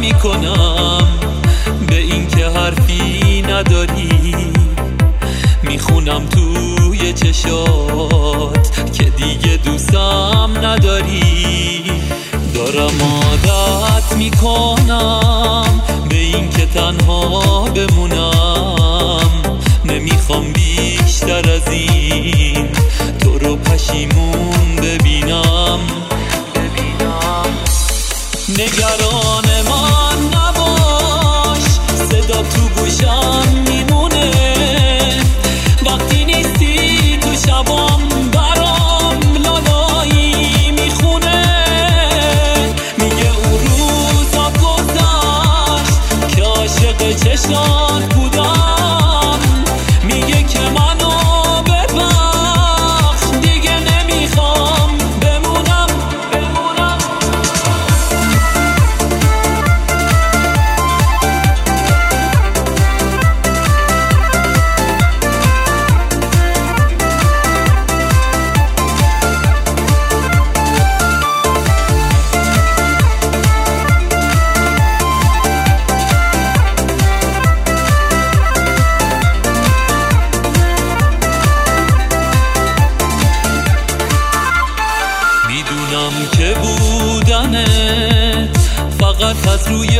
میکنم به این که حرفی نداری، میخونم توی چشات که دیگه دوستم نداری. دارم عادت میکنم به این که تنها بمونم، نمیخوام بیشتر از این تو رو پشیمون ببینم. نگران من نباش، صدا تو گوشم میمونه وقتی نیستی تو شبام، برام لالایی میخونه. میگه اون روزا گذشت که عاشق چشات بودم، میگه که منو ببخش دیگه نمیخوام بمونم. میدونم که بودنت فقط از روی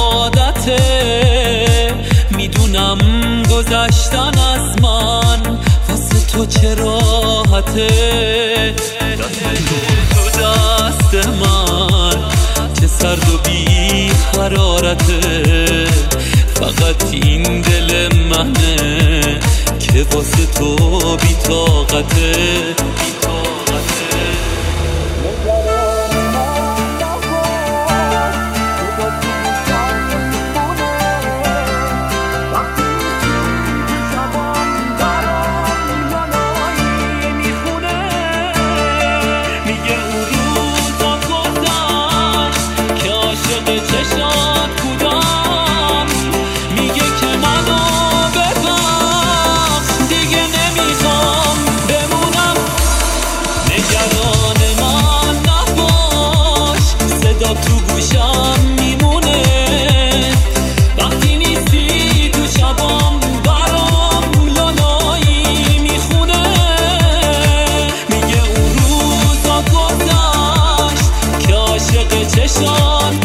عادته، میدونم گذشتن از من واسه تو چه راحته. تو دست من چه سرد و بی حرارته، فقط این دل منه که واسه تو بی طاقته. چشات بودم، میگه که منو ببخش دیگه نمیخوام بمونم. نگران من نباش، صدا تو گوشم میمونه وقتی نیستی تو شبام، برام لالایی میخونه. میگه اون روزا گذشت که عاشق چشات